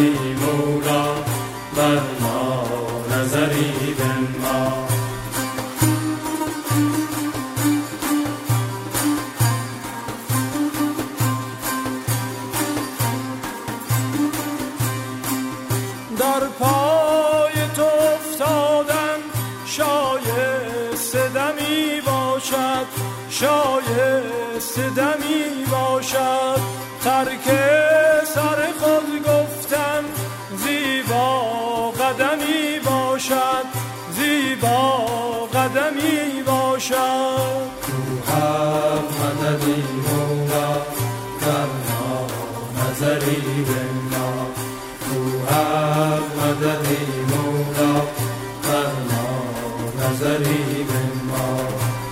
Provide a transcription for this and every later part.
مددی مولا بر ما نظری بنما. در پای تو افتادن شایسته دمی باشد، شایسته دمی باشد. ترک سر خود گفتن زیبا قدمی باشد، زیبا قدمی باشد. تو حق مددی مولا بر ما نظری بنما. تو حق مددی مولا بر ما نظری بنما.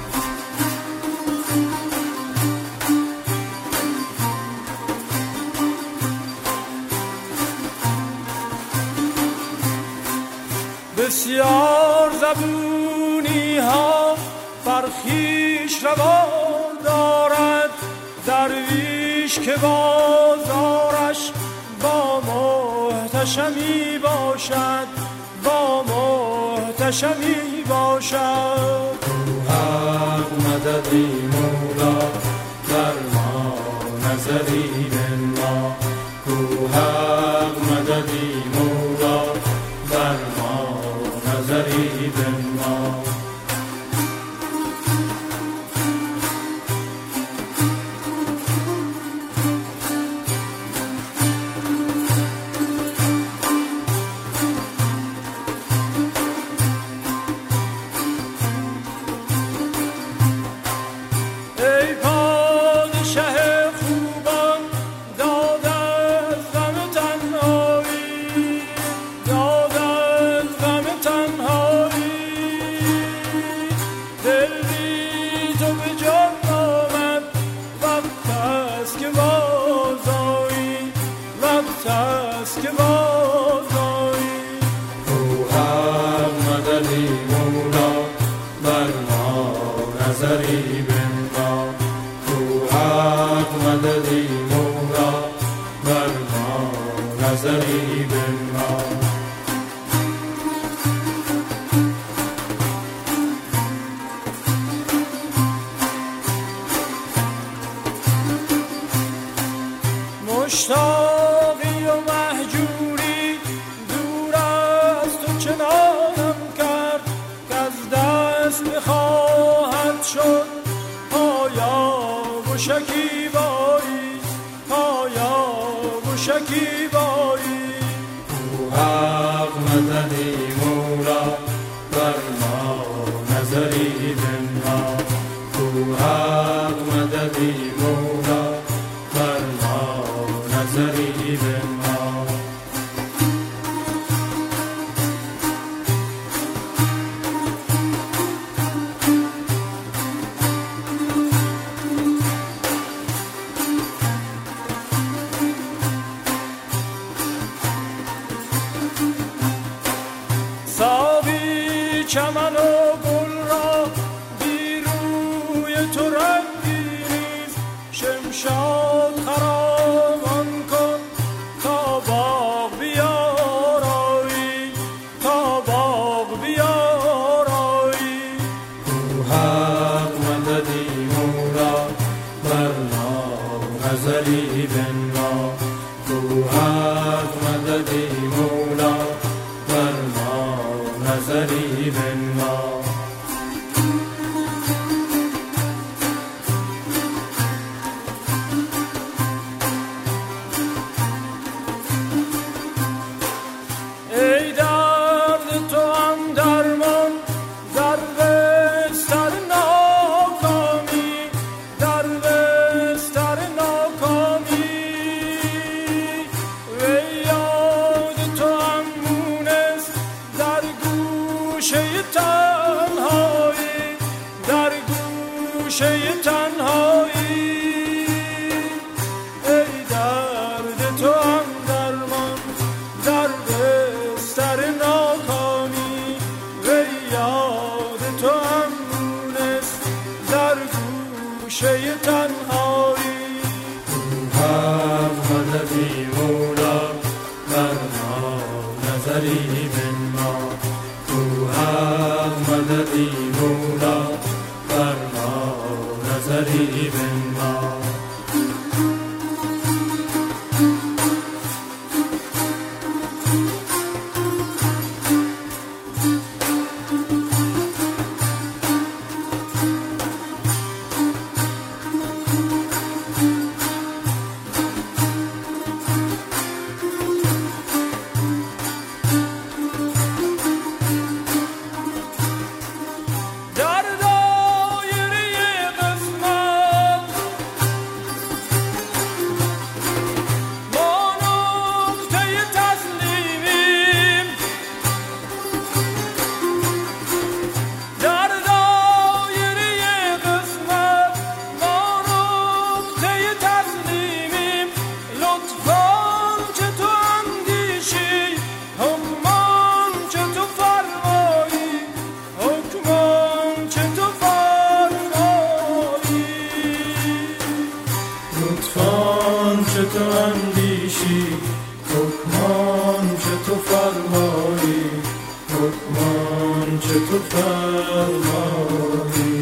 بسیار زبونی ها فرخیش روا دارد، درویش که بازارش با محتشمی باشد، با محتشمی باشد. تو حق مددی مولا بر ما نظری بنما. تو حق مددی مولا بر ما نظری بنما. نظری بنما. تو حق مددی مولا بر ما نظری بنما. مشتاقی و مهجوری دور از تو چنانم کرد که از دست بخواهد شد پایاب و شکیبایی، پایاب و شکیبایی. تو حق مددی مولا بر ما نظری بنما. تو حق مددی مولا بر ما نظری بنما. ساقی چمن و گل را بی روی تو رنگی نیست، شمشاد خرامان کن تا باغ بیارایی، تا باغ بیارایی. تو حق مددی مولا بر ما نظری بنما. تو حق مددی مولا بر ما نظری بنما. ای درد تو هم درمان در بستر ناکامی، در بستر ناکامی. ای یاد تو هم مونس در گوشه تنهایی. چه تو اندیشی، حکمان چه تو فرمایی، حکمان چه تو فرمایی.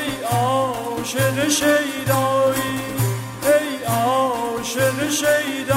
شیدایی ای عاشق شیدایی